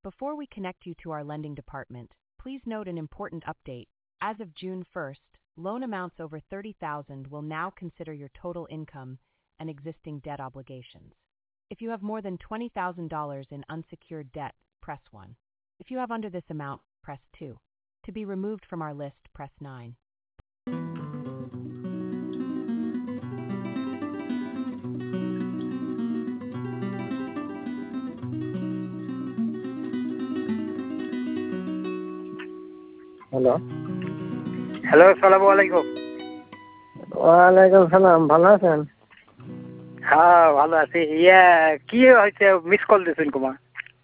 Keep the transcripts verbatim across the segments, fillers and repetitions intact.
Before we connect you to our lending department, please note an important update. As of June first, loan amounts over thirty thousand dollars will now consider your total income and existing debt obligations. If you have more than twenty thousand dollars in unsecured debt, press one. If you have under this amount, press two. To be removed from our list, press nine. Hello hello আসসালামু আলাইকুম। ওয়ালাইকুম সালাম, ভালো আছেন? হ্যাঁ ভালো আছি। ইয়া কি হয়েছে, মিস কল দিয়েছেন কুমা?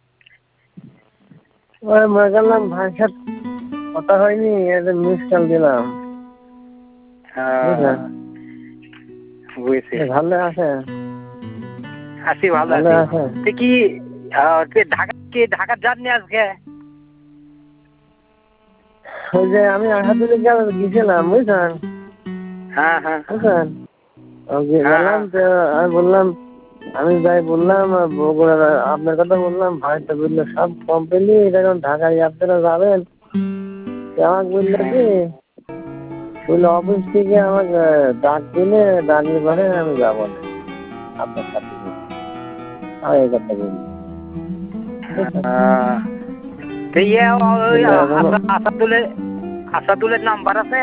ওই মনে করলাম ভাইয়ের সাথে কথা হয়নি, এটা মিস কল দিলাম। হ্যাঁ বুঝেছি। ভালো আছেন? আছি ভালো ভালো আছি। আছেন? তুই কি আহ, তুই ঢাকা কি ঢাকা যাননি আজকে? ওই যে আমি আসাদুল্লাহ গেছিলাম বুঝছেন, হ্যাঁ হ্যাঁ বুঝছেন ওকে হ্যাঁ, গেলাম, তো আমি বললাম, আমি যাই বললাম বগুড়ার আপনার কথা বললাম, ভাই তো বললো সব কমপ্লিট, এখন ঢাকায় আপনারা যাবেন। তো আমাকে বললো কি, বললো অফিস থেকে আমাকে ডাক দিলে, ডাকলে পরে আমি যাবো না আপনার সাথে। আমি এই কথা বললি হ্যাঁ। তো ইয়ে ওই আসাদ- আসাদুলের আসাদুলের নাম্বার আছে?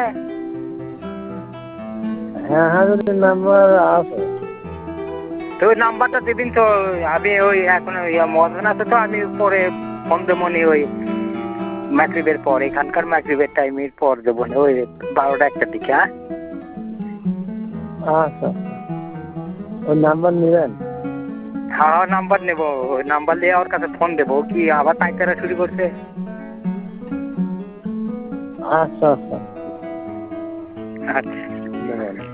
হ্যাঁ হ্যাঁ নাম্বার আছে। তো ওই নাম্বারটা দিবিন তো, আমি ওই এখন মদন আছে তো, আমি পরে ফোন দেবো নি ওই মাগরিবের পর, এখানকার মাগরিবের টাইমের পর দেবো নি, ওই বারোটা একটার দিকে। হ্যাঁ আচ্ছা, ওই নাম্বার নেবেন? হ্যাঁ নাম্বার নেবো, ওই নাম্বার নিয়ে ওর কাছে ফোন দেবো। কি আবার পাইকারা শুরু করছে? আচ্ছা আচ্ছা আচ্ছা নেবেন।